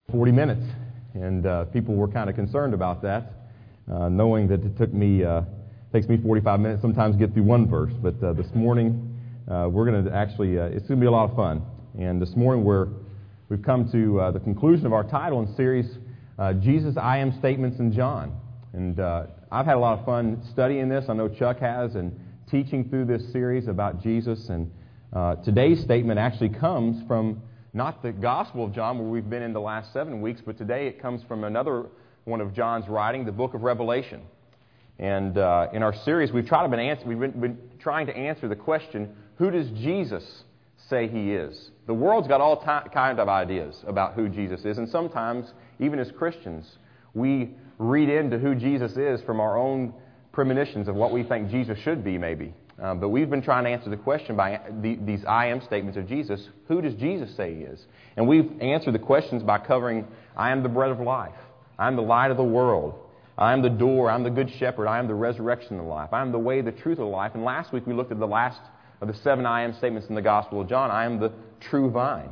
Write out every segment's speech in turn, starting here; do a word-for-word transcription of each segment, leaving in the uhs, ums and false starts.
forty minutes, and uh, people were kind of concerned about that, uh, knowing that it took me uh, takes me forty-five minutes sometimes to get through one verse. But uh, this morning uh, we're going to actually uh, it's going to be a lot of fun. And this morning we're we've come to uh, the conclusion of our title and series, uh, Jesus I Am Statements in John. And uh, I've had a lot of fun studying this. I know Chuck has, and teaching through this series about Jesus. And uh, today's statement actually comes from not the Gospel of John, where we've been in the last seven weeks, but today it comes from another one of John's writing, the book of Revelation. And uh, in our series, we've tried to been answer, we've been, been trying to answer the question, who does Jesus say He is? The world's got all ty- kinds of ideas about who Jesus is, and sometimes, even as Christians, we read into who Jesus is from our own premonitions of what we think Jesus should be, maybe. Um, but we've been trying to answer the question by the, these I am statements of Jesus. Who does Jesus say He is? And we've answered the questions by covering, I am the bread of life. I am the light of the world. I am the door. I am the good shepherd. I am the resurrection of life. I am the way, the truth, of life. And last week we looked at the last of the seven I am statements in the Gospel of John. I am the true vine.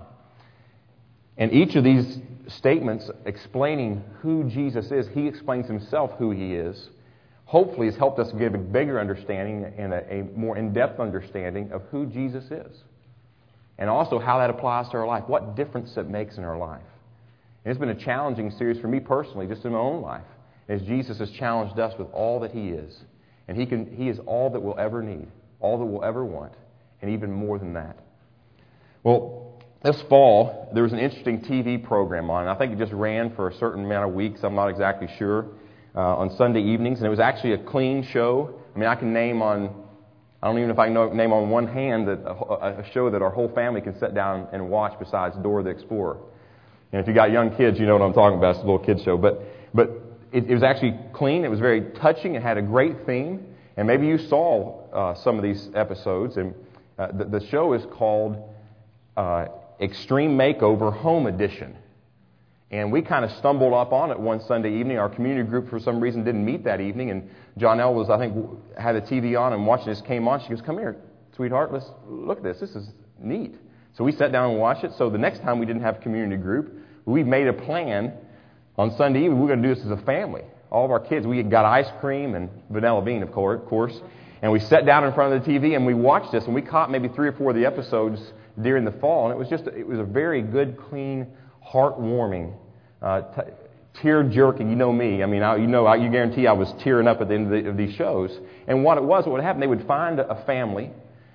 And each of these statements explaining who Jesus is, He explains Himself who He is, hopefully has helped us get a bigger understanding and a, a more in-depth understanding of who Jesus is. And also how that applies to our life, what difference it makes in our life. And it's been a challenging series for me personally, just in my own life, as Jesus has challenged us with all that He is. And He can, He is all that we'll ever need, all that we'll ever want, and even more than that. Well, this fall, there was an interesting T V program on, and I think it just ran for a certain amount of weeks, I'm not exactly sure. Uh, on Sunday evenings, and it was actually a clean show. I mean, I can name on, I don't even know if I can know, name on one hand that a, a show that our whole family can sit down and watch besides Dora the Explorer. And if you got young kids, you know what I'm talking about. It's a little kids show. But but it, it was actually clean. It was very touching. It had a great theme. And maybe you saw uh, some of these episodes. And uh, the, the show is called uh, Extreme Makeover Home Edition. And we kind of stumbled up on it one Sunday evening. Our community group, for some reason, didn't meet that evening. And Johnelle was, I think, had the T V on and watching this came on. She goes, come here, sweetheart, let's look at this. This is neat. So we sat down and watched it. So the next time we didn't have a community group, we made a plan on Sunday evening. We were going to do this as a family. All of our kids, we got ice cream and vanilla bean, of course. And we sat down in front of the T V and we watched this. And we caught maybe three or four of the episodes during the fall. And it was just, it was a very good, clean, heartwarming, uh, t- tear-jerking. You know me. I mean, I, you know, I, you guarantee I was tearing up at the end of, the, of these shows. And what it was, what would happen, they would find a, a family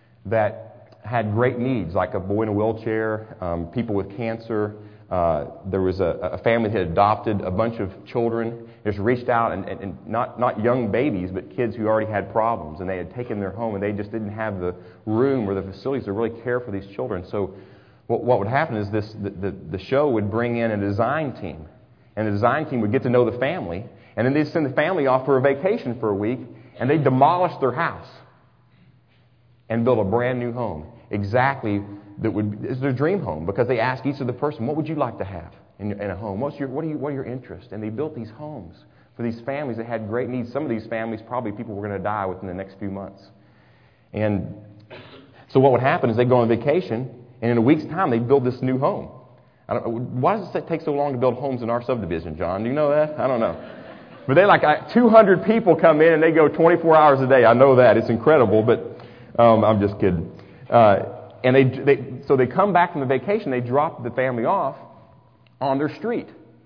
that had great needs, like a boy in a wheelchair, um, people with cancer. Uh, there was a, a family that had adopted a bunch of children, just reached out, and, and, and not, not young babies, but kids who already had problems. And they had taken their home, and they just didn't have the room or the facilities to really care for these children. So What, what would happen is this: the, the, the show would bring in a design team, and the design team would get to know the family, and then they'd send the family off for a vacation for a week, and they'd demolish their house and build a brand new home, exactly that would is their dream home, because they asked each of the person, what would you like to have in, in a home? What's your what are you what are your interests? And they built these homes for these families that had great needs. Some of these families, probably people were going to die within the next few months. And so what would happen is they'd go on vacation. And in a week's time, they build this new home. I don't, why does it take so long to build homes in our subdivision, John? Do you know that? I don't know. But they like two hundred people come in and they go twenty-four hours a day. I know that. It's incredible, but um, I'm just kidding. Uh, and they, they so they come back from the vacation. They drop the family off on their street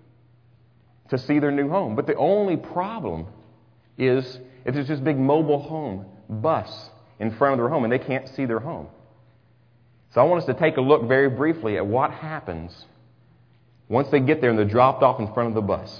to see their new home. But the only problem is if there's this big mobile home bus in front of their home and they can't see their home. So I want us to take a look very briefly at what happens once they get there and they're dropped off in front of the bus.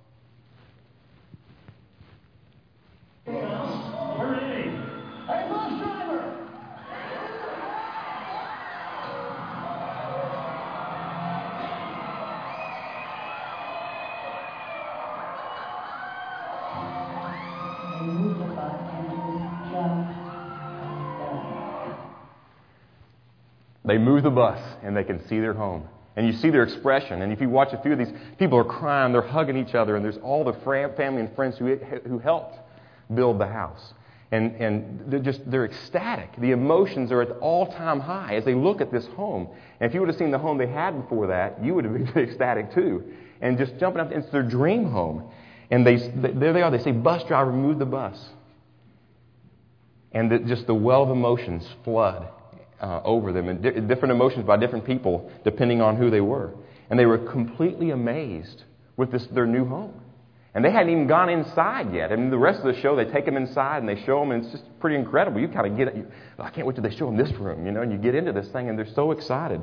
They move the bus, and they can see their home. And you see their expression. And if you watch a few of these, people are crying, they're hugging each other, and there's all the family and friends who who helped build the house. And, and they're just, they're ecstatic. The emotions are at the all-time high as they look at this home. And if you would have seen the home they had before that, you would have been ecstatic too. And just jumping up, it's their dream home. And they, there they are, they say, bus driver, move the bus. And the, just the well of emotions flood uh, over them. And di- different emotions by different people, depending on who they were. And they were completely amazed with this their new home. And they hadn't even gone inside yet. I mean, the rest of the show, they take them inside and they show them, and it's just pretty incredible. You kind of get it. You, I can't wait till they show them this room, you know, and you get into this thing, and they're so excited.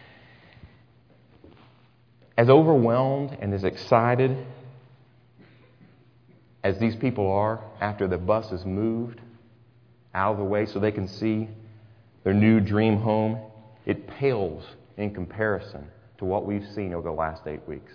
As overwhelmed and as excited as these people are after the bus is moved out of the way so they can see their new dream home, it pales in comparison to what we've seen over the last eight weeks.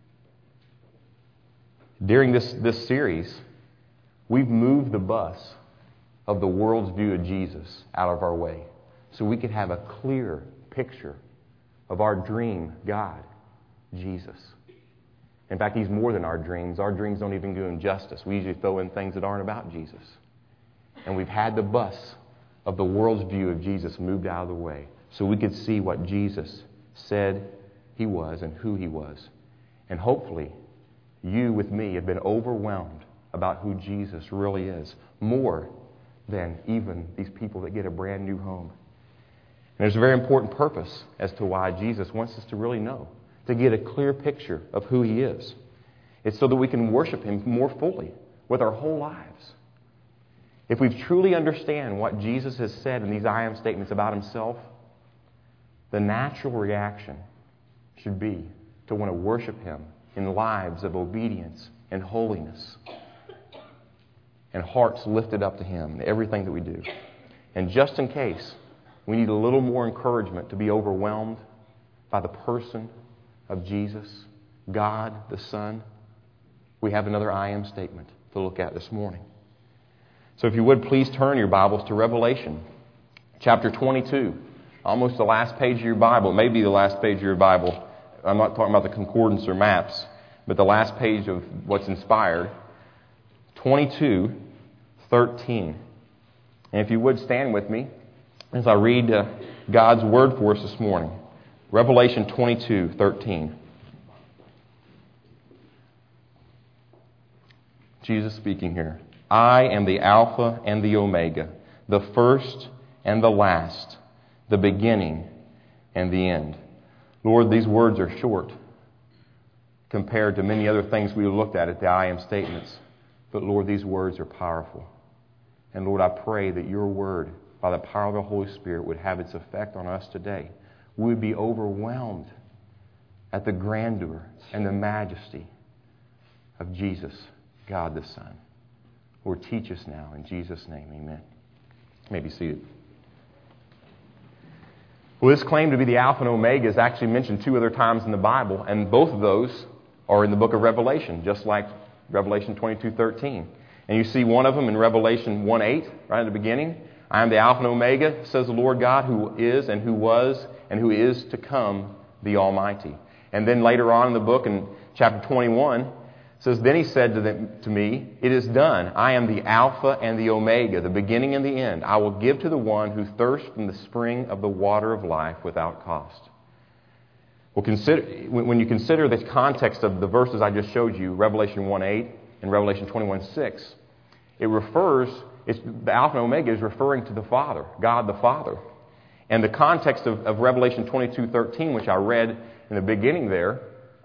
During this, this series, we've moved the bus of the world's view of Jesus out of our way so we could have a clear picture of our dream God, Jesus. In fact, He's more than our dreams. Our dreams don't even do Him justice. We usually throw in things that aren't about Jesus. And we've had the bus of the world's view of Jesus moved out of the way so we could see what Jesus said He was and who He was. And hopefully, you with me have been overwhelmed about who Jesus really is, more than even these people that get a brand new home. And there's a very important purpose as to why Jesus wants us to really know, to get a clear picture of who He is. It's so that we can worship Him more fully with our whole lives. If we truly understand what Jesus has said in these I am statements about Himself, the natural reaction should be to want to worship Him in lives of obedience and holiness and hearts lifted up to Him in everything that we do. And just in case we need a little more encouragement to be overwhelmed by the person of Jesus, God the Son, we have another I am statement to look at this morning. So if you would, please turn your Bibles to Revelation chapter twenty-two, almost the last page of your Bible, maybe the last page of your Bible. I'm not talking about the concordance or maps, but the last page of what's inspired, twenty-two thirteen. And if you would stand with me as I read uh, God's Word for us this morning. Revelation twenty-two thirteen. Jesus speaking here. I am the Alpha and the Omega, the first and the last, the beginning and the end. Lord, these words are short compared to many other things we looked at at the I am statements. But Lord, these words are powerful. And Lord, I pray that your word, by the power of the Holy Spirit, would have its effect on us today. We would be overwhelmed at the grandeur and the majesty of Jesus, God the Son. Lord, teach us now. In Jesus' name, amen. You may be seated. Well, this claim to be the Alpha and Omega is actually mentioned two other times in the Bible, and both of those are in the book of Revelation, just like Revelation twenty-two thirteen. And you see one of them in Revelation one eight, right at the beginning. I am the Alpha and Omega, says the Lord God, who is and who was and who is to come, the Almighty. And then later on in the book, in chapter twenty-one, it says, Then He said to, them, to me, It is done. I am the Alpha and the Omega, the beginning and the end. I will give to the one who thirsts from the spring of the water of life without cost. Well, consider, when you consider the context of the verses I just showed you, Revelation one eight and Revelation twenty-one six, it refers, it's, the Alpha and Omega is referring to the Father, God the Father. And the context of, of Revelation twenty-two thirteen, which I read in the beginning there,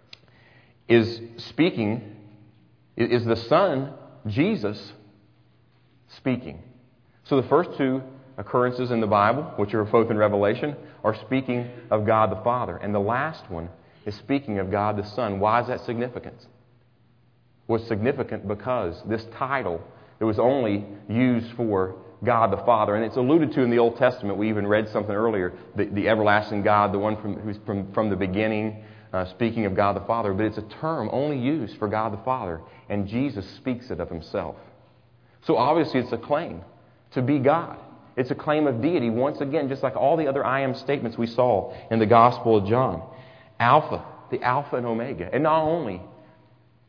is speaking, is the Son, Jesus, speaking. So the first two occurrences in the Bible, which are both in Revelation, are speaking of God the Father. And the last one is speaking of God the Son. Why is that significant? Well, it's significant because this title, it was only used for God the Father. And it's alluded to in the Old Testament. We even read something earlier, the, the everlasting God, the one from, who's from, from the beginning, uh, speaking of God the Father. But it's a term only used for God the Father. And Jesus speaks it of Himself. So obviously it's a claim to be God. It's a claim of deity, once again, just like all the other I am statements we saw in the Gospel of John. Alpha, the Alpha and Omega. And not only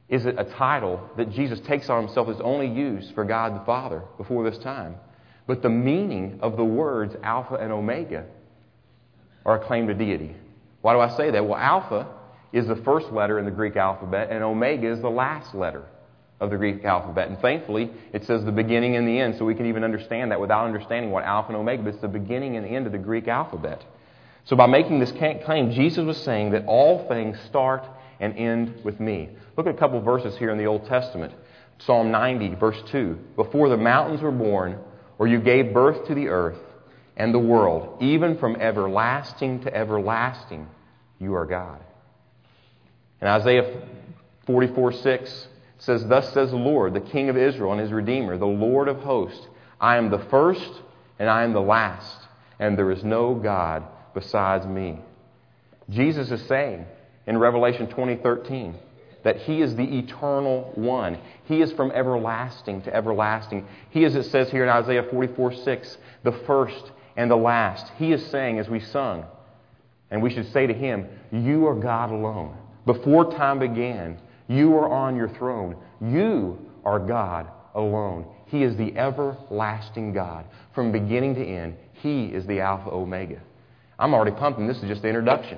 is it a title that Jesus takes on himself that's only used for God the Father before this time. But the meaning of the words Alpha and Omega are a claim to deity. Why do I say that? Well, Alpha is the first letter in the Greek alphabet, and Omega is the last letter of the Greek alphabet. And thankfully, it says the beginning and the end, so we can even understand that without understanding what Alpha and Omega, but it's the beginning and end of the Greek alphabet. So by making this claim, Jesus was saying that all things start and end with me. Look at a couple of verses here in the Old Testament. Psalm ninety, verse two. Before the mountains were born, or you gave birth to the earth and the world, even from everlasting to everlasting, you are God. And Isaiah forty-four six says, Thus says the Lord, the King of Israel and his Redeemer, the Lord of hosts, I am the first and I am the last, and there is no God besides me. Jesus is saying in Revelation twenty thirteen that He is the eternal one. He is from everlasting to everlasting. He is, it says here in Isaiah forty-four six, the first and the last. He is saying, as we sung, and we should say to Him, You are God alone. Before time began, You are on your throne. You are God alone. He is the everlasting God. From beginning to end, He is the Alpha Omega. I'm already pumping. This is just the introduction.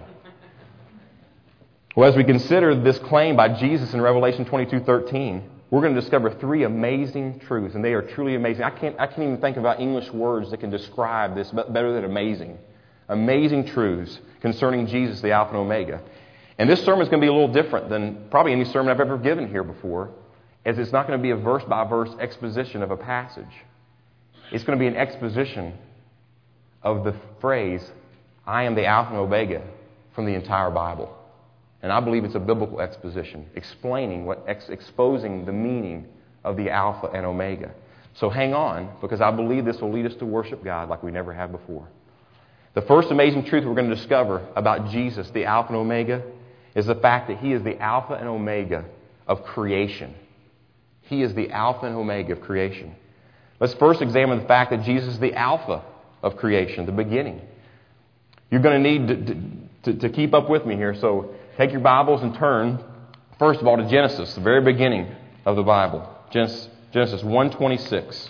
Well, as we consider this claim by Jesus in Revelation twenty-two thirteen, we're going to discover three amazing truths, and they are truly amazing. I can't, I can't even think about English words that can describe this better than amazing. Amazing truths concerning Jesus, the Alpha and Omega. And this sermon is going to be a little different than probably any sermon I've ever given here before, as it's not going to be a verse-by-verse exposition of a passage. It's going to be an exposition of the phrase, I am the Alpha and Omega, from the entire Bible. And I believe it's a biblical exposition, explaining what, ex- exposing the meaning of the Alpha and Omega. So hang on, because I believe this will lead us to worship God like we never have before. The first amazing truth we're going to discover about Jesus, the Alpha and Omega, is the fact that He is the Alpha and Omega of creation. He is the Alpha and Omega of creation. Let's first examine the fact that Jesus is the Alpha of creation, the beginning. You're going to need to, to, to keep up with me here, so take your Bibles and turn, first of all, to Genesis, the very beginning of the Bible. Genesis, Genesis one twenty-six.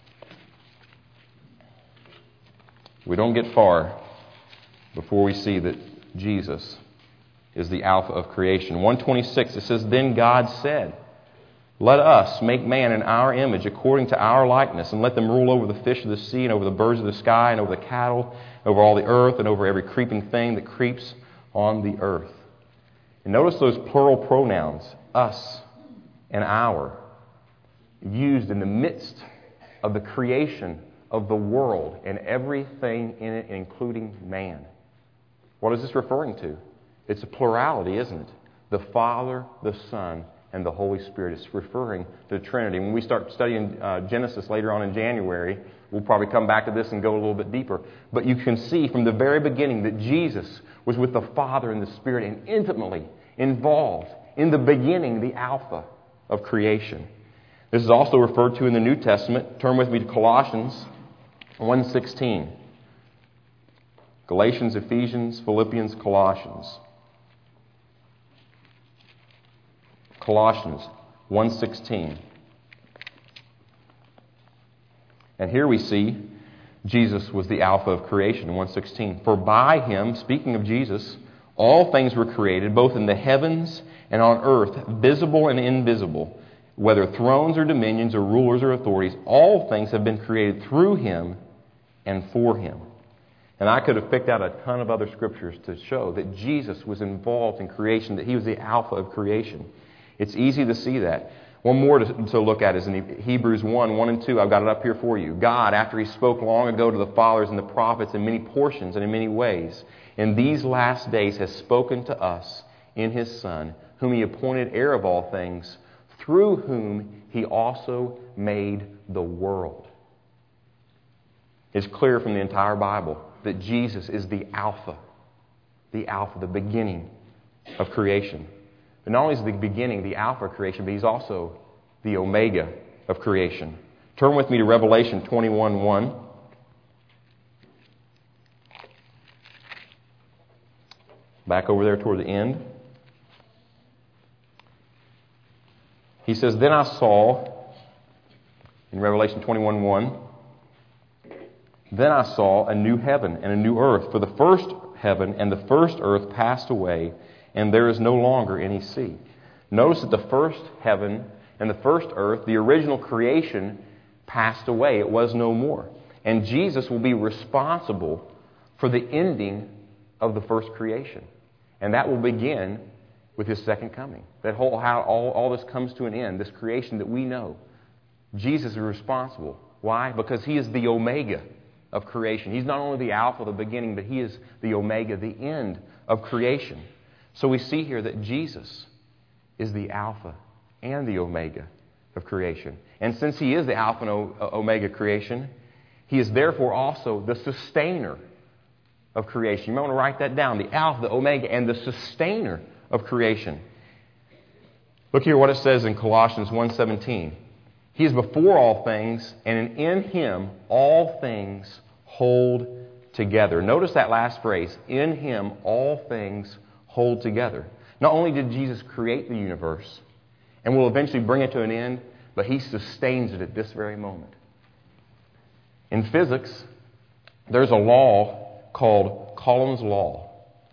We don't get far before we see that Jesus is the Alpha of creation. one twenty-six, it says, Then God said, Let us make man in our image according to our likeness, and let them rule over the fish of the sea, and over the birds of the sky, and over the cattle, over all the earth, and over every creeping thing that creeps on the earth. And notice those plural pronouns, us and our, used in the midst of the creation of the world and everything in it, including man. What is this referring to? It's a plurality, isn't it? The Father, the Son, and the Holy Spirit. It's referring to the Trinity. When we start studying uh, Genesis later on in January, we'll probably come back to this and go a little bit deeper. But you can see from the very beginning that Jesus was with the Father and the Spirit and intimately involved in the beginning, the Alpha of creation. This is also referred to in the New Testament. Turn with me to Colossians one sixteen. Galatians, Ephesians, Philippians, Colossians. Colossians one sixteen. And here we see Jesus was the Alpha of creation, one sixteen. For by Him, speaking of Jesus, all things were created, both in the heavens and on earth, visible and invisible, whether thrones or dominions or rulers or authorities, all things have been created through Him and for Him. And I could have picked out a ton of other scriptures to show that Jesus was involved in creation, that He was the Alpha of creation. It's easy to see that. One more to, to look at is in Hebrews one, one and two. I've got it up here for you. God, after He spoke long ago to the fathers and the prophets in many portions and in many ways, in these last days has spoken to us in His Son, whom He appointed heir of all things, through whom He also made the world. It's clear from the entire Bible that Jesus is the Alpha, the Alpha, the beginning of creation. But not only is He the beginning, the Alpha of creation, but He's also the Omega of creation. Turn with me to Revelation twenty-one one. Back over there toward the end. He says, then I saw, in Revelation twenty-one one, then I saw a new heaven and a new earth, for the first heaven and the first earth passed away, and there is no longer any sea. Notice that the first heaven and the first earth, the original creation, passed away. It was no more. And Jesus will be responsible for the ending of the first creation. And that will begin with His second coming. That whole, how all, all this comes to an end, this creation that we know. Jesus is responsible. Why? Because He is the Omega of creation. He's not only the Alpha, the beginning, but He is the Omega, the end of creation. So we see here that Jesus is the Alpha and the Omega of creation. And since He is the Alpha and o- Omega creation, He is therefore also the sustainer of creation. You might want to write that down. The Alpha, the Omega, and the sustainer of creation. Look here what it says in Colossians one seventeen. He is before all things, and in Him all things hold together. Notice that last phrase. In Him all things hold together. Not only did Jesus create the universe and will eventually bring it to an end, but He sustains it at this very moment. In physics, there's a law called Coulomb's law.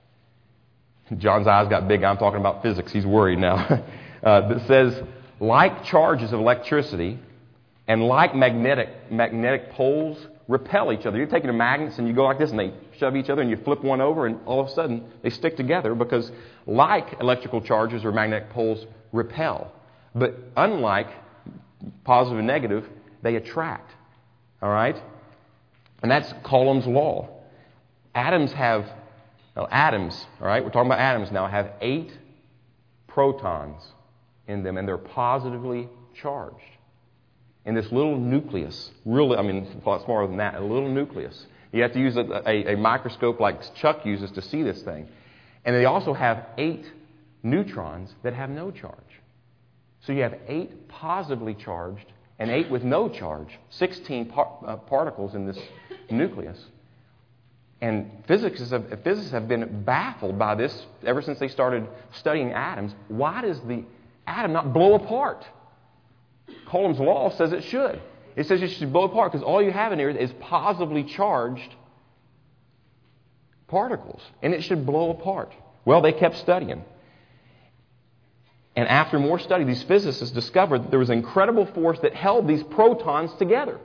John's eyes got big. I'm talking about physics. He's worried now. uh, that says, like charges of electricity and like magnetic magnetic poles repel each other. You're taking a magnets and you go like this and they shove each other and you flip one over and all of a sudden they stick together because like electrical charges or magnetic poles repel. But unlike positive and negative, they attract. All right? And that's Coulomb's law. Atoms have, well, atoms, all right, we're talking about atoms now, have eight protons in them, and they're positively charged. In this little nucleus, really, I mean, a lot smaller than that, a little nucleus. You have to use a, a, a microscope like Chuck uses to see this thing. And they also have eight neutrons that have no charge. So you have eight positively charged and eight with no charge, sixteen par- uh, particles in this nucleus. And physicists have, physicists have been baffled by this ever since they started studying atoms. Why does the atom not blow apart? Coulomb's law says it should. It says it should blow apart because all you have in here is positively charged particles. And it should blow apart. Well, they kept studying. And after more study, these physicists discovered that there was an incredible force that held these protons together.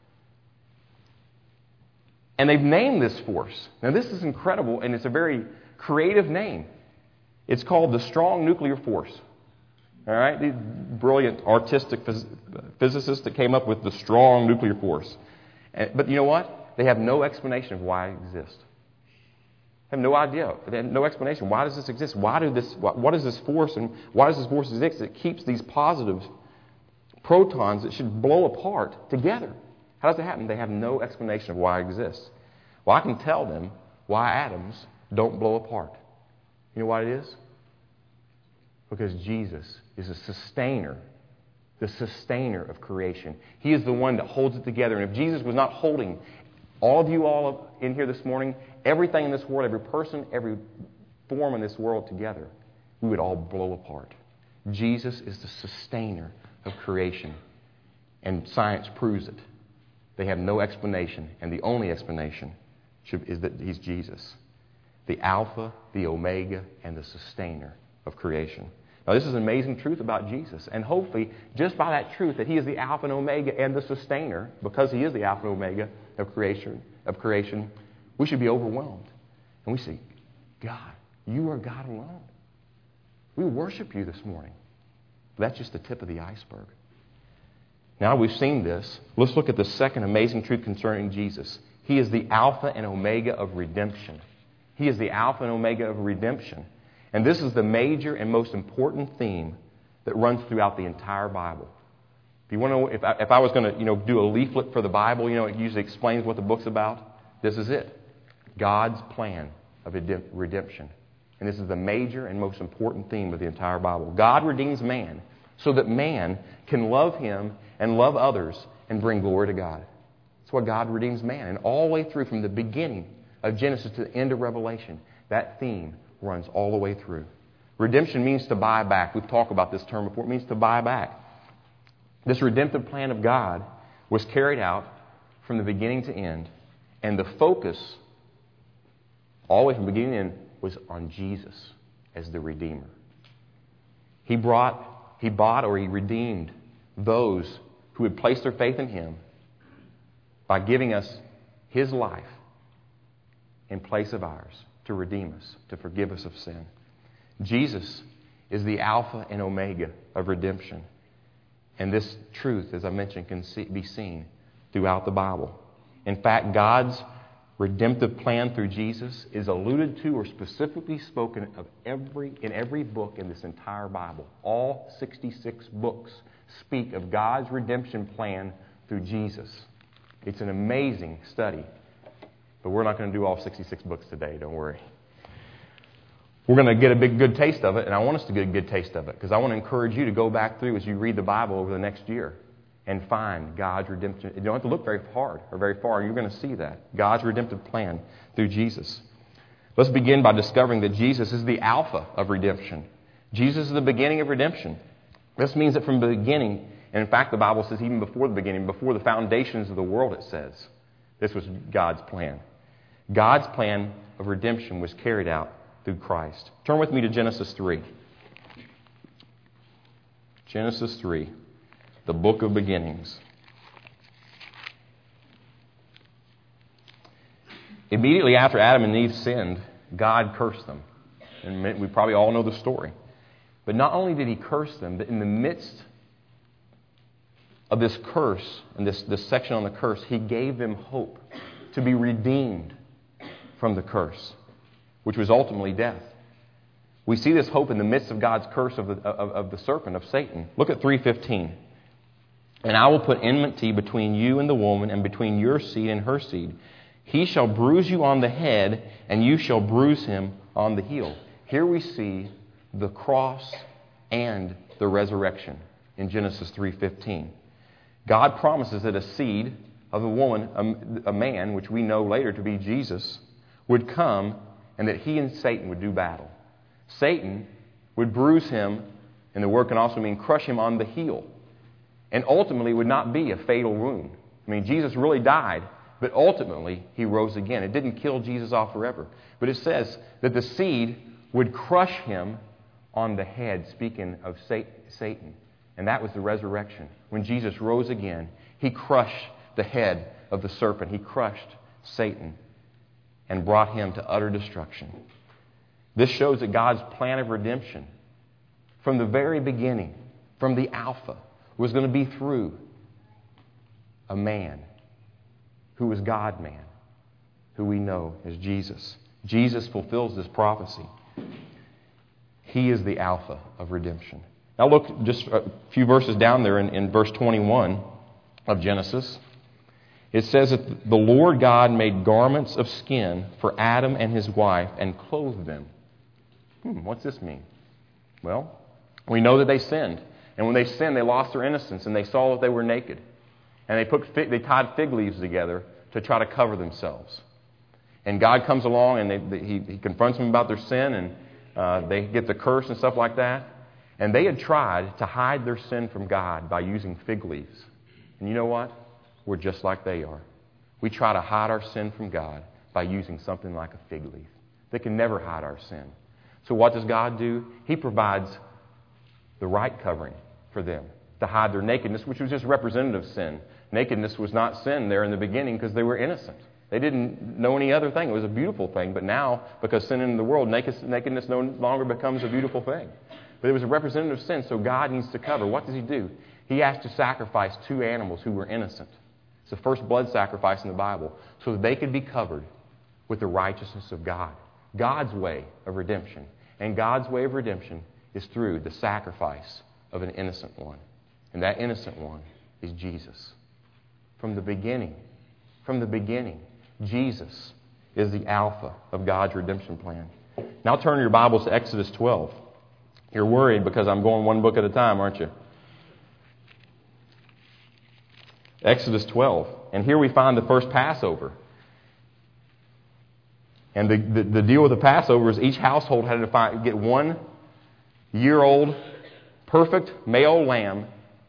And they've named this force. Now, this is incredible, and it's a very creative name. It's called the strong nuclear force. All right? These brilliant, artistic phys- physicists that came up with the strong nuclear force. And, but you know what? They have no explanation of why it exists. They have no idea. They have no explanation. Why does this exist? Why do this? What, what is this force, and why does this force exist that keeps these positive protons that should blow apart together? How does it happen? They have no explanation of why it exists. Well, I can tell them why atoms don't blow apart. You know what it is? Because Jesus is a sustainer, the sustainer of creation. He is the one that holds it together. And if Jesus was not holding all of you all in here this morning, everything in this world, every person, every form in this world together, we would all blow apart. Jesus is the sustainer of creation. And science proves it. They have no explanation, and the only explanation should, is that He's Jesus, the Alpha, the Omega, and the sustainer of creation. Now, this is an amazing truth about Jesus, and hopefully, just by that truth that He is the Alpha and Omega and the sustainer, because He is the Alpha and Omega of creation, of creation, we should be overwhelmed. And we say, God, You are God alone. We worship You this morning. But that's just the tip of the iceberg. Now we've seen this. Let's look at the second amazing truth concerning Jesus. He is the Alpha and Omega of redemption. He is the Alpha and Omega of redemption. And this is the major and most important theme that runs throughout the entire Bible. If you want to know, if I, if I was going to, you know, do a leaflet for the Bible, you know, it usually explains what the book's about. This is it. God's plan of redemption. And this is the major and most important theme of the entire Bible. God redeems man so that man can love Him and love others and bring glory to God. That's why God redeems man. And all the way through, from the beginning of Genesis to the end of Revelation, that theme runs all the way through. Redemption means to buy back. We've talked about this term before. It means to buy back. This redemptive plan of God was carried out from the beginning to end. And the focus, all the way from beginning to end, was on Jesus as the Redeemer. He brought, He bought or He redeemed those who had placed their faith in Him by giving us His life in place of ours to redeem us, to forgive us of sin. Jesus is the Alpha and Omega of redemption. And this truth, as I mentioned, can see, be seen throughout the Bible. In fact, God's redemptive plan through Jesus is alluded to or specifically spoken of every in every book in this entire Bible. All sixty-six books speak of God's redemption plan through Jesus. It's an amazing study. But we're not going to do all sixty-six books today, don't worry. We're going to get a big, good taste of it, and I want us to get a good taste of it because I want to encourage you to go back through as you read the Bible over the next year and find God's redemption. You don't have to look very hard or very far, and you're going to see that. God's redemptive plan through Jesus. Let's begin by discovering that Jesus is the Alpha of redemption. Jesus is the beginning of redemption. This means that from the beginning, and in fact the Bible says even before the beginning, before the foundations of the world, it says, this was God's plan. God's plan of redemption was carried out through Christ. Turn with me to Genesis three. Genesis three, the book of beginnings. Immediately after Adam and Eve sinned, God cursed them. And we probably all know the story. But not only did He curse them, but in the midst of this curse, and this, this section on the curse, He gave them hope to be redeemed from the curse, which was ultimately death. We see this hope in the midst of God's curse of the, of, of the serpent, of Satan. Look at three fifteen. And I will put enmity between you and the woman, and between your seed and her seed. He shall bruise you on the head, and you shall bruise him on the heel. Here we see the cross and the resurrection in Genesis three fifteen. God promises that a seed of a woman, a, a man, which we know later to be Jesus, would come and that he and Satan would do battle. Satan would bruise him, and the word can also mean crush him on the heel. And ultimately would not be a fatal wound. I mean, Jesus really died, but ultimately He rose again. It didn't kill Jesus off forever. But it says that the seed would crush Him on the head, speaking of Satan. And that was the resurrection. When Jesus rose again, He crushed the head of the serpent. He crushed Satan and brought him to utter destruction. This shows that God's plan of redemption from the very beginning, from the Alpha, was going to be through a man who was God-man, who we know as Jesus. Jesus fulfills this prophecy. He is the Alpha of redemption. Now look just a few verses down there in, in verse twenty-one of Genesis. It says that the Lord God made garments of skin for Adam and his wife and clothed them. Hmm, what's this mean? Well, we know that they sinned. And when they sinned, they lost their innocence, and they saw that they were naked. And they put fig, they tied fig leaves together to try to cover themselves. And God comes along, and they, they, he, he confronts them about their sin, and uh, they get the curse and stuff like that. And they had tried to hide their sin from God by using fig leaves. And you know what? We're just like they are. We try to hide our sin from God by using something like a fig leaf. They can never hide our sin. So what does God do? He provides the right covering for them to hide their nakedness, which was just representative sin. Nakedness was not sin there in the beginning because they were innocent. They didn't know any other thing. It was a beautiful thing. But now, because sin in the world, nakedness no longer becomes a beautiful thing. But it was a representative sin, so God needs to cover. What does He do? He has to sacrifice two animals who were innocent. It's the first blood sacrifice in the Bible, so that they could be covered with the righteousness of God. God's way of redemption. And God's way of redemption is through the sacrifice of an innocent one. And that innocent one is Jesus. From the beginning, from the beginning, Jesus is the Alpha of God's redemption plan. Now turn your Bibles to Exodus twelve. You're worried because I'm going one book at a time, aren't you? Exodus twelve. And here we find the first Passover. And the, the, the deal with the Passover is each household had to find, get one year-old, perfect male lamb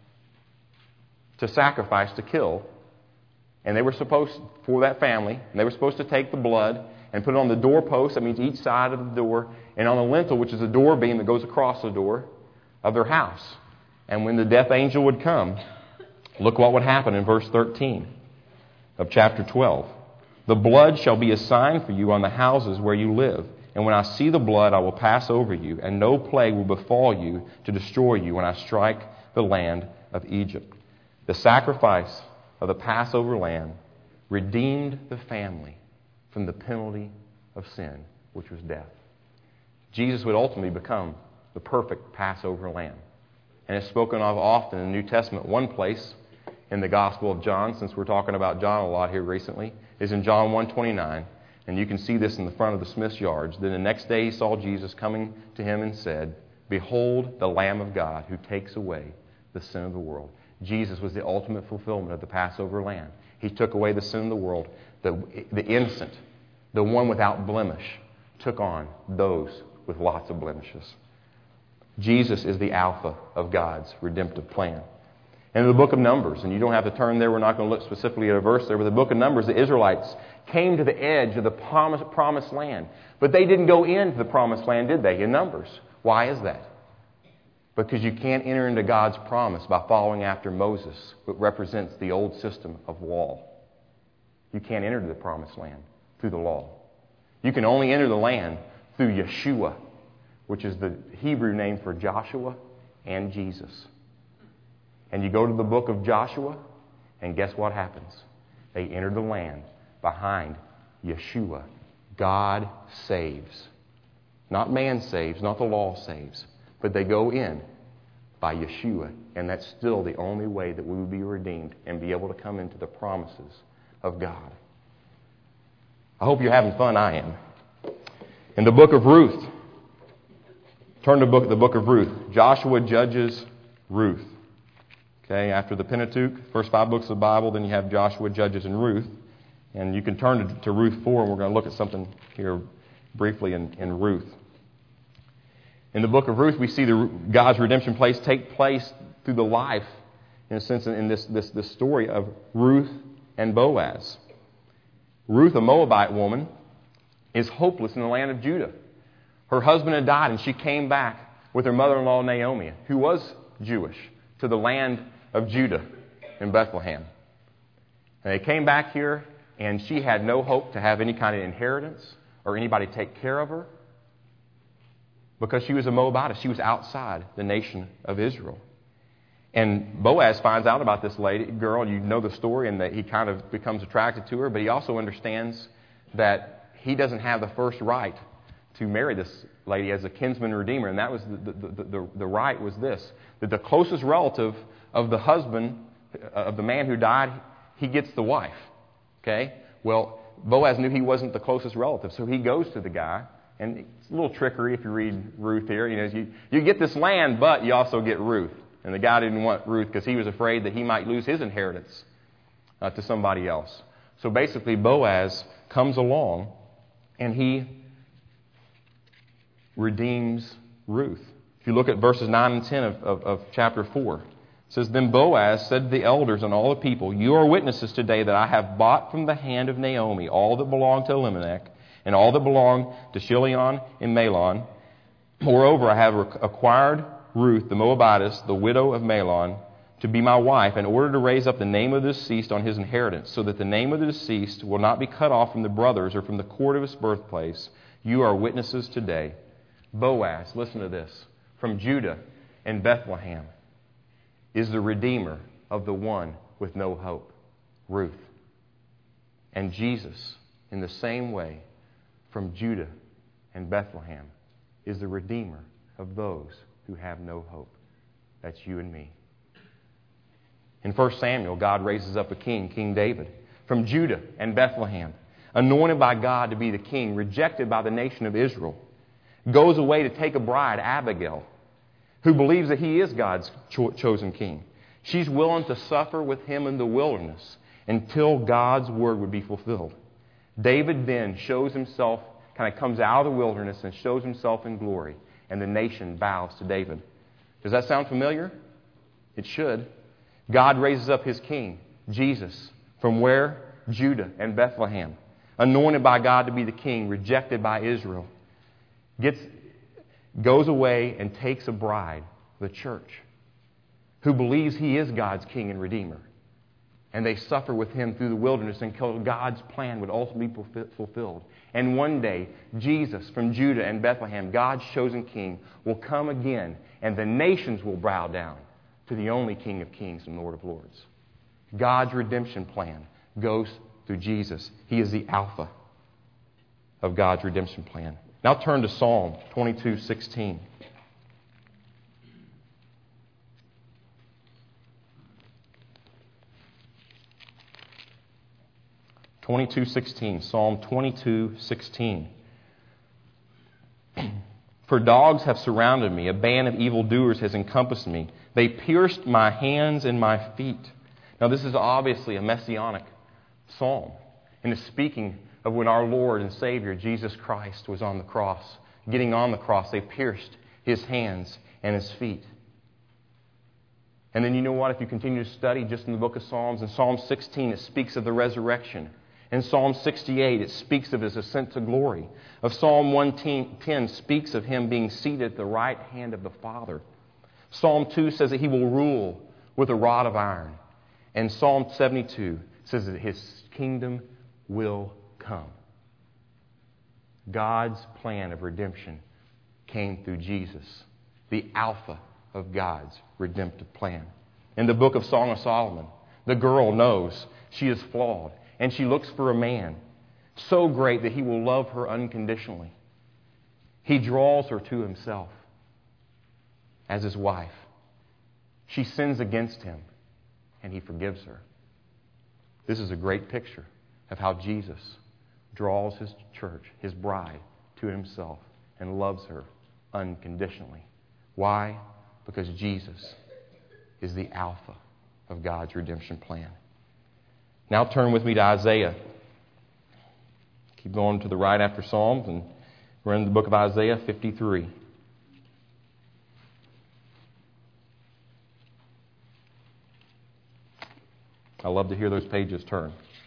to sacrifice, to kill. And they were supposed, for that family, and they were supposed to take the blood and put it on the doorpost, that means each side of the door, and on the lintel, which is a door beam that goes across the door of their house. And when the death angel would come, look what would happen in verse thirteen of chapter twelve. The blood shall be a sign for you on the houses where you live. And when I see the blood, I will pass over you, and no plague will befall you to destroy you when I strike the land of Egypt. The sacrifice of the Passover lamb redeemed the family from the penalty of sin, which was death. Jesus would ultimately become the perfect Passover lamb. And it's spoken of often in the New Testament. One place in the Gospel of John, since we're talking about John a lot here recently, is in John one twenty-nine. And you can see this in the front of the Smith's yards. Then the next day he saw Jesus coming to him and said, Behold the Lamb of God who takes away the sin of the world. Jesus was the ultimate fulfillment of the Passover lamb. He took away the sin of the world. The, the innocent, the one without blemish, took on those with lots of blemishes. Jesus is the Alpha of God's redemptive plan. And in the book of Numbers, and you don't have to turn there, we're not going to look specifically at a verse there, but the book of Numbers, the Israelites came to the edge of the promised, promised land. But they didn't go into the promised land, did they, in Numbers? Why is that? Because you can't enter into God's promise by following after Moses, which represents the old system of law. You can't enter the promised land through the law. You can only enter the land through Yeshua, which is the Hebrew name for Joshua and Jesus. And you go to the book of Joshua, and guess what happens? They enter the land behind Yeshua. God saves. Not man saves, not the law saves. But they go in by Yeshua. And that's still the only way that we will be redeemed and be able to come into the promises of God. I hope you're having fun. I am. In the book of Ruth, turn to book, the book of Ruth. Joshua judges Ruth. Okay, after the Pentateuch, first five books of the Bible, then you have Joshua, Judges, and Ruth. And you can turn to, to Ruth four, and we're going to look at something here briefly in, in Ruth. In the book of Ruth, we see the, God's redemption place take place through the life, in a sense, in this, this, this story of Ruth and Boaz. Ruth, a Moabite woman, is hopeless in the land of Judah. Her husband had died, and she came back with her mother-in-law Naomi, who was Jewish, to the land of Judah in Bethlehem. And they came back here, and she had no hope to have any kind of inheritance or anybody take care of her because she was a Moabitess. She was outside the nation of Israel. And Boaz finds out about this lady, girl, you know the story, and that he kind of becomes attracted to her, but he also understands that he doesn't have the first right to marry this lady as a kinsman redeemer. And that was the, the, the, the, the right was this, that the closest relative of the husband, of the man who died, he gets the wife. Okay? Well, Boaz knew he wasn't the closest relative, so he goes to the guy, and it's a little trickery if you read Ruth here. You know, you, you get this land, but you also get Ruth. And the guy didn't want Ruth because he was afraid that he might lose his inheritance uh, to somebody else. So basically, Boaz comes along, and he redeems Ruth. If you look at verses nine and ten of, of, of chapter four, it says, Then Boaz said to the elders and all the people, You are witnesses today that I have bought from the hand of Naomi all that belonged to Elimelech and all that belonged to Chilion and Mahlon. Moreover, I have acquired Ruth, the Moabitess, the widow of Mahlon, to be my wife, in order to raise up the name of the deceased on his inheritance, so that the name of the deceased will not be cut off from the brothers or from the court of his birthplace. You are witnesses today. Boaz, listen to this, from Judah and Bethlehem, is the redeemer of the one with no hope, Ruth. And Jesus, in the same way, from Judah and Bethlehem, is the redeemer of those who have no hope. That's you and me. In First Samuel, God raises up a king, King David, from Judah and Bethlehem, anointed by God to be the king, rejected by the nation of Israel, goes away to take a bride, Abigail, who believes that he is God's cho- chosen king. She's willing to suffer with him in the wilderness until God's word would be fulfilled. David then shows himself, kind of comes out of the wilderness and shows himself in glory and the nation bows to David. Does that sound familiar? It should. God raises up His king, Jesus, from where? Judah and Bethlehem. Anointed by God to be the king, rejected by Israel. Gets, goes away and takes a bride, the church, who believes He is God's king and redeemer. And they suffer with Him through the wilderness until God's plan would ultimately be fulfilled. And one day, Jesus from Judah and Bethlehem, God's chosen king, will come again, and the nations will bow down to the only King of kings and Lord of lords. God's redemption plan goes through Jesus. He is the Alpha of God's redemption plan. Now turn to Psalm twenty-two sixteen. twenty-two sixteen, Psalm twenty-two sixteen. For dogs have surrounded me, a band of evildoers has encompassed me. They pierced my hands and my feet. Now this is obviously a messianic psalm, and it's speaking of when our Lord and Savior Jesus Christ was on the cross. Getting on the cross, they pierced His hands and His feet. And then you know what? If you continue to study just in the book of Psalms, in Psalm sixteen it speaks of the resurrection. In Psalm sixty-eight, it speaks of His ascent to glory. Of Psalm one ten speaks of Him being seated at the right hand of the Father. Psalm two says that He will rule with a rod of iron. And Psalm seventy-two says that His kingdom will come. God's plan of redemption came through Jesus, the Alpha of God's redemptive plan. In the book of Song of Solomon, the girl knows she is flawed. And she looks for a man so great that he will love her unconditionally. He draws her to himself as his wife. She sins against him, and he forgives her. This is a great picture of how Jesus draws His church, His bride, to Himself and loves her unconditionally. Why? Because Jesus is the Alpha of God's redemption plan. Now turn with me to Isaiah. Keep going to the right after Psalms, and we're in the book of Isaiah fifty-three. I love to hear those pages turn.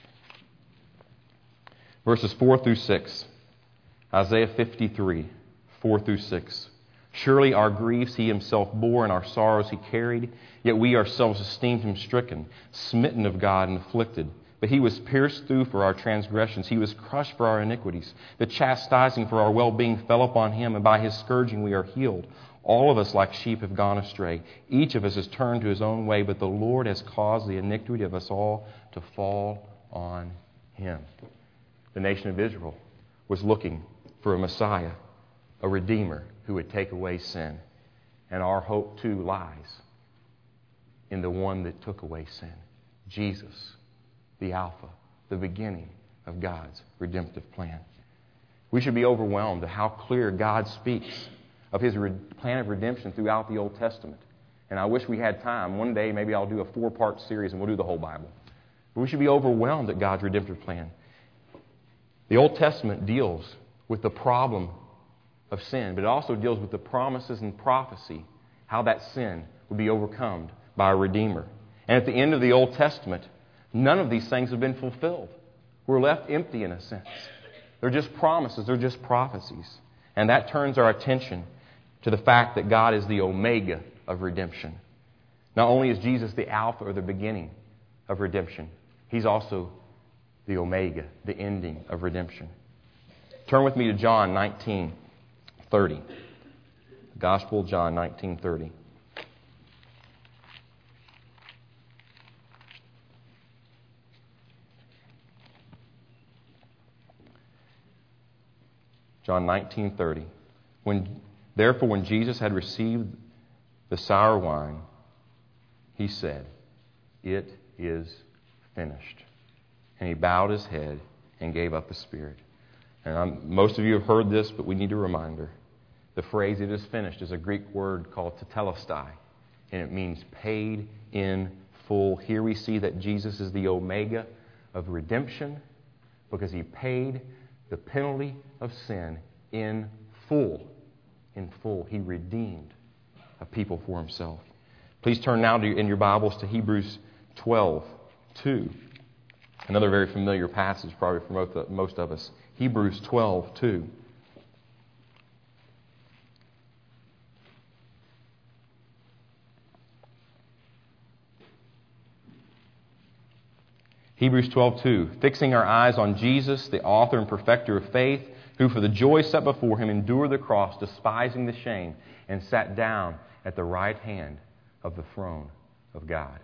Verses four through six. Isaiah fifty-three, four through six. Surely our griefs He Himself bore, and our sorrows He carried. Yet we ourselves esteemed Him stricken, smitten of God, and afflicted. But He was pierced through for our transgressions. He was crushed for our iniquities. The chastising for our well-being fell upon Him, and by His scourging we are healed. All of us like sheep have gone astray. Each of us has turned to his own way, but the Lord has caused the iniquity of us all to fall on Him. The nation of Israel was looking for a Messiah, a Redeemer who would take away sin. And our hope too lies in the one that took away sin, Jesus, the Alpha, the beginning of God's redemptive plan. We should be overwhelmed at how clear God speaks of His plan of redemption throughout the Old Testament. And I wish we had time. One day maybe I'll do a four-part series and we'll do the whole Bible. But we should be overwhelmed at God's redemptive plan. The Old Testament deals with the problem of sin, but it also deals with the promises and prophecy, how that sin would be overcome by a Redeemer. And at the end of the Old Testament, none of these things have been fulfilled. We're left empty in a sense. They're just promises, they're just prophecies. And that turns our attention to the fact that God is the Omega of redemption. Not only is Jesus the Alpha or the beginning of redemption, He's also the Omega, the ending of redemption. Turn with me to John nineteen thirty. Gospel of John nineteen thirty. John nineteen thirty. When, therefore, when Jesus had received the sour wine, He said, "It is finished." And He bowed His head and gave up His spirit. And I'm, most of you have heard this, but we need a reminder. The phrase "it is finished" is a Greek word called tetelestai, and it means paid in full. Here we see that Jesus is the Omega of redemption because He paid the penalty of sin in full. in full. He redeemed a people for himself. Please turn now to, in your Bibles to Hebrews twelve two. Another very familiar passage probably for most, most of us. Hebrews twelve two. Hebrews twelve two. Fixing our eyes on Jesus, the author and perfecter of faith, who for the joy set before him endured the cross, despising the shame, and sat down at the right hand of the throne of God.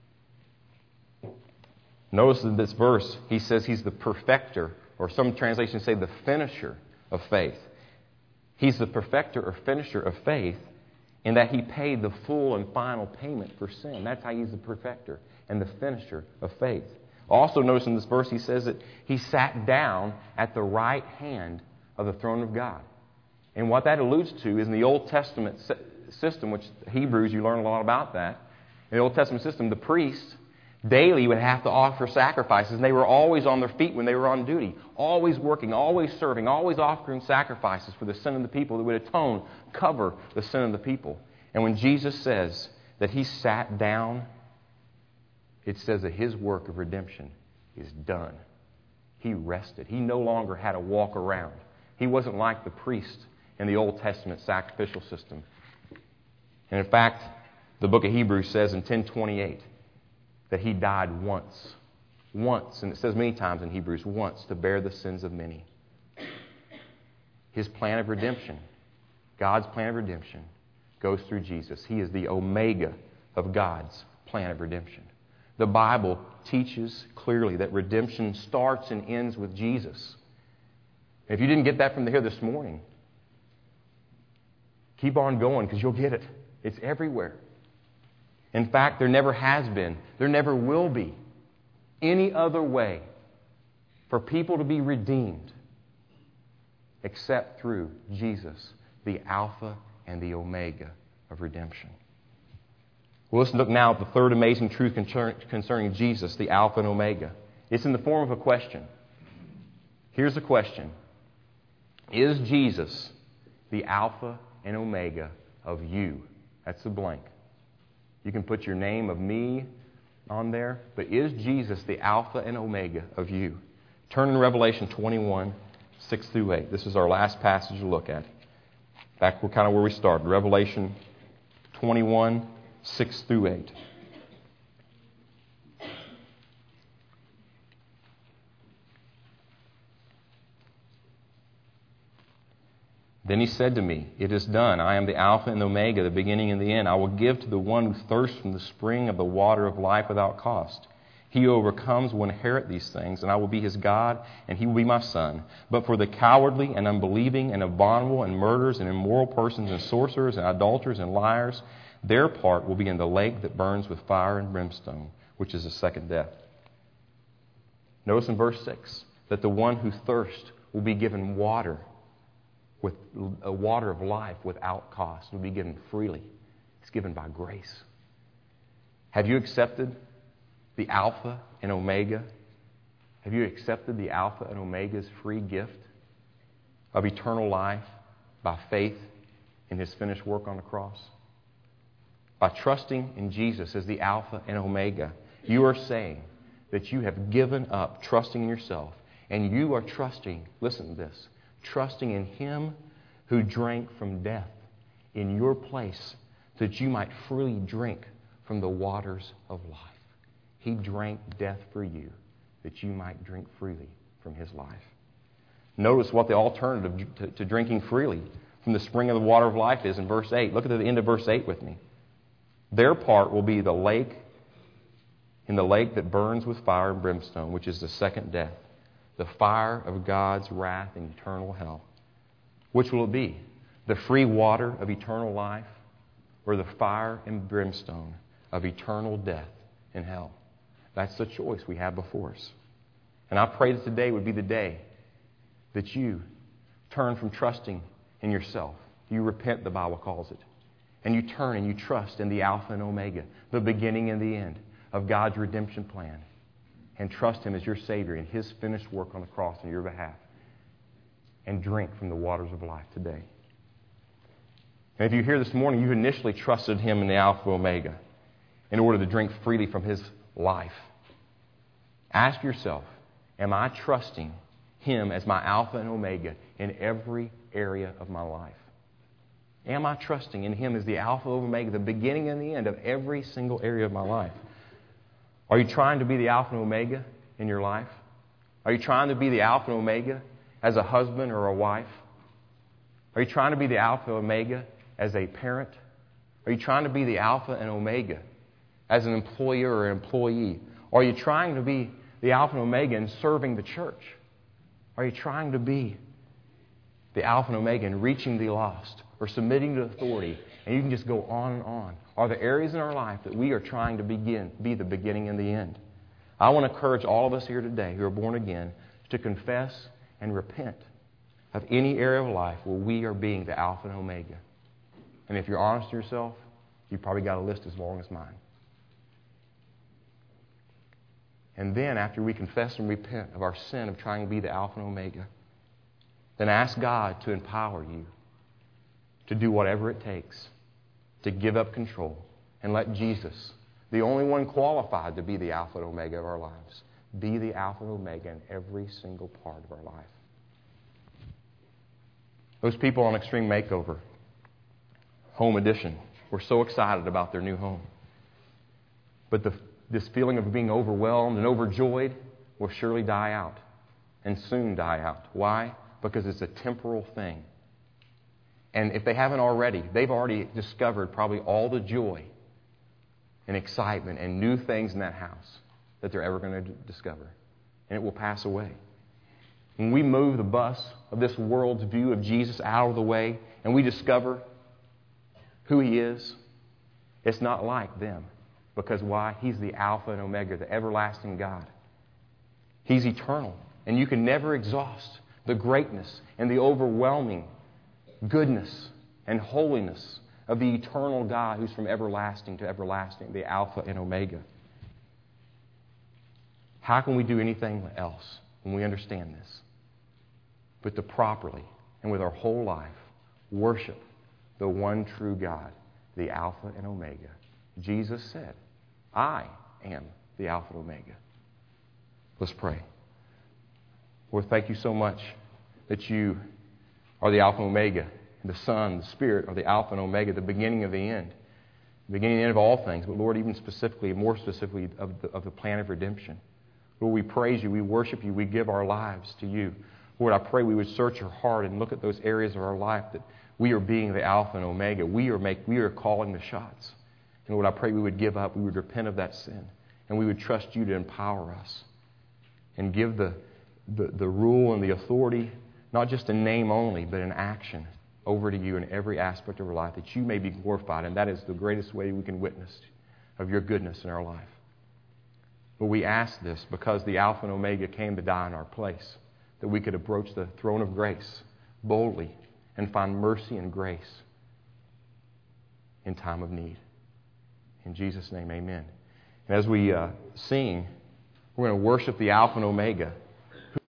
Notice in this verse, he says he's the perfecter, or some translations say the finisher of faith. He's the perfecter or finisher of faith in that he paid the full and final payment for sin. That's how he's the perfecter and the finisher of faith. Also notice in this verse he says that he sat down at the right hand of the throne of God. And what that alludes to is in the Old Testament system, which Hebrews, you learn a lot about that. In the Old Testament system, the priests daily would have to offer sacrifices, and they were always on their feet when they were on duty, always working, always serving, always offering sacrifices for the sin of the people that would atone, cover the sin of the people. And when Jesus says that he sat down, it says that his work of redemption is done. He rested. He no longer had to walk around. He wasn't like the priest in the Old Testament sacrificial system. And in fact, the book of Hebrews says in ten twenty-eight that he died once. Once, and it says many times in Hebrews, once to bear the sins of many. His plan of redemption, God's plan of redemption, goes through Jesus. He is the omega of God's plan of redemption. The Bible teaches clearly that redemption starts and ends with Jesus. If you didn't get that from here this morning, keep on going because you'll get it. It's everywhere. In fact, there never has been, there never will be any other way for people to be redeemed except through Jesus, the Alpha and the Omega of redemption. Well, let's look now at the third amazing truth concerning Jesus, the Alpha and Omega. It's in the form of a question. Here's the question. Is Jesus the Alpha and Omega of you? That's the blank. You can put your name of me on there, but is Jesus the Alpha and Omega of you? Turn in Revelation twenty-one, six through eight. This is our last passage to look at. Back kind of where we started. Revelation twenty-one, six through eight. Then he said to me, "It is done. I am the Alpha and the Omega, the beginning and the end. I will give to the one who thirsts from the spring of the water of life without cost. He who overcomes will inherit these things, and I will be his God, and he will be my son. But for the cowardly and unbelieving and abominable and murderers and immoral persons and sorcerers and idolaters and liars, their part will be in the lake that burns with fire and brimstone, which is the second death." Notice in verse six that the one who thirsts will be given water, with a water of life without cost. It will be given freely. It's given by grace. Have you accepted the Alpha and Omega? Have you accepted the Alpha and Omega's free gift of eternal life by faith in his finished work on the cross? By trusting in Jesus as the Alpha and Omega, you are saying that you have given up trusting in yourself, and you are trusting, listen to this, trusting in him who drank from death in your place so that you might freely drink from the waters of life. He drank death for you that you might drink freely from his life. Notice what the alternative to, to drinking freely from the spring of the water of life is in verse eight. Look at the end of verse eight with me. Their part will be the lake, in the lake that burns with fire and brimstone, which is the second death, the fire of God's wrath and eternal hell. Which will it be? The free water of eternal life, or the fire and brimstone of eternal death in hell? That's the choice we have before us. And I pray that today would be the day that you turn from trusting in yourself. You repent, the Bible calls it. And you turn and you trust in the Alpha and Omega, the beginning and the end of God's redemption plan. And trust him as your Savior in his finished work on the cross on your behalf. And drink from the waters of life today. And if you're here this morning, you initially trusted Him in the Alpha Omega in order to drink freely from His life. Ask yourself, am I trusting Him as my Alpha and Omega in every area of my life? Am I trusting in Him as the Alpha and Omega, the beginning and the end of every single area of my life? Are you trying to be the Alpha and Omega in your life? Are you trying to be the Alpha and Omega as a husband or a wife? Are you trying to be the Alpha and Omega as a parent? Are you trying to be the Alpha and Omega as an employer or employee? Are you trying to be the Alpha and Omega in serving the church? Are you trying to be the Alpha and Omega in reaching the lost or submitting to authority? And you can just go on and on. Are there areas in our life that we are trying to begin, be the beginning and the end? I want to encourage all of us here today who are born again to confess and repent of any area of life where we are being the Alpha and Omega. And if you're honest with yourself, you've probably got a list as long as mine. And then after we confess and repent of our sin of trying to be the Alpha and Omega, then ask God to empower you to do whatever it takes to give up control and let Jesus, the only one qualified to be the Alpha and Omega of our lives, be the Alpha and Omega in every single part of our life. Those people on Extreme Makeover, Home Edition, were so excited about their new home. But the, this feeling of being overwhelmed and overjoyed will surely die out and soon die out. Why? Because it's a temporal thing. And if they haven't already, they've already discovered probably all the joy and excitement and new things in that house that they're ever going to discover. And it will pass away. When we move the bus of this world's view of Jesus out of the way and we discover who He is, it's not like them. Because why? He's the Alpha and Omega, the everlasting God. He's eternal. And you can never exhaust the greatness and the overwhelming goodness and holiness of the eternal God who's from everlasting to everlasting, the Alpha and Omega. How can we do anything else when we understand this? But to properly and with our whole life worship the one true God, the Alpha and Omega. Jesus said, I am the Alpha and Omega. Let's pray. Lord, thank you so much that you are the Alpha and Omega. The Son, the Spirit are the Alpha and Omega, the beginning of the end. The beginning and end of all things, but Lord, even specifically, more specifically, of the, of the plan of redemption. Lord, we praise you, we worship you, we give our lives to you. Lord, I pray we would search our heart and look at those areas of our life that we are being the Alpha and Omega. We are make, we are calling the shots. And Lord, I pray we would give up, we would repent of that sin, and we would trust you to empower us and give the, the, the rule and the authority, not just in name only, but in action, over to you in every aspect of our life, that you may be glorified. And that is the greatest way we can witness of your goodness in our life. But we ask this because the Alpha and Omega came to die in our place, that we could approach the throne of grace boldly and find mercy and grace in time of need. In Jesus' name, amen. And as we uh, sing, we're going to worship the Alpha and Omega